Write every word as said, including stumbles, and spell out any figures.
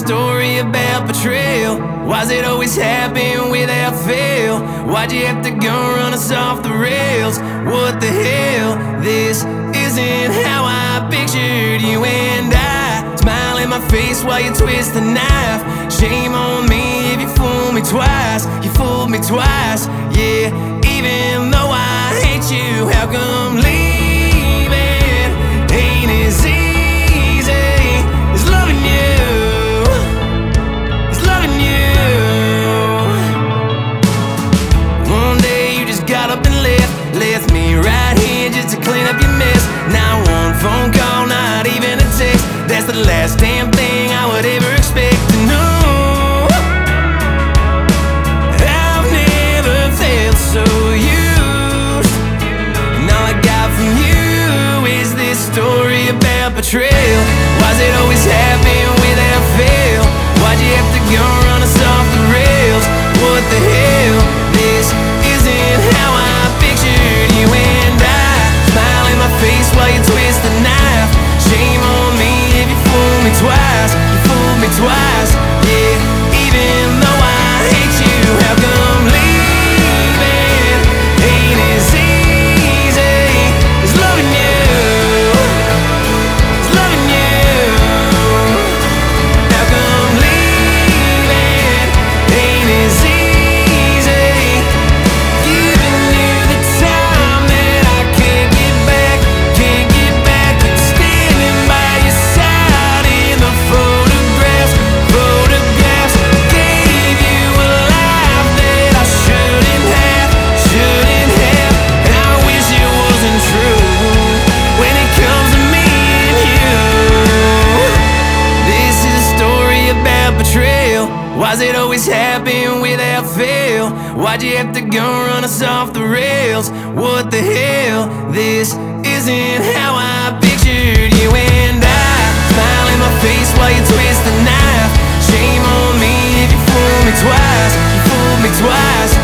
story about betrayal? Why's it always happen without fail? Why'd you have to go run us off the rails? What the hell? This isn't how I pictured you and I. Smile in my face while you twist the knife. Shame on me if you fool me twice. You fooled me twice, yeah. Even though I hate you, how come leaving ain't as easy as loving you? As loving you. One day you just got up and left, left me right here just to clean up your mess. Not one phone call, not even a text. That's the last damn thing I would ever expect to know. I've never felt so used, and all I got from you is this story about betrayal. Why's it always happen without fail? Why'd you have to go run us off the rails? What the hell? This isn't how I pictured you and I. Smile in my face while you twist the knife. Shame on me if you fool me twice. You fooled me twice, yeah. Even though I hate you, how come leaving ain't as easy as loving you? As loving you. How come leaving ain't as easy? Giving you the time that I can't get back, can't get back. Standing by your side in the photographs, photographs. Gave you a life that I shouldn't have, shouldn't have. And I wish it wasn't true when it comes to me and you. This is a story about betrayal. Why's it always happen without fail? Why'd you have to go run us off the rails? What the hell? This isn't how I pictured you and I. Smile in my face while you twist the knife. Shame on me if you fool me twice. You fooled me twice.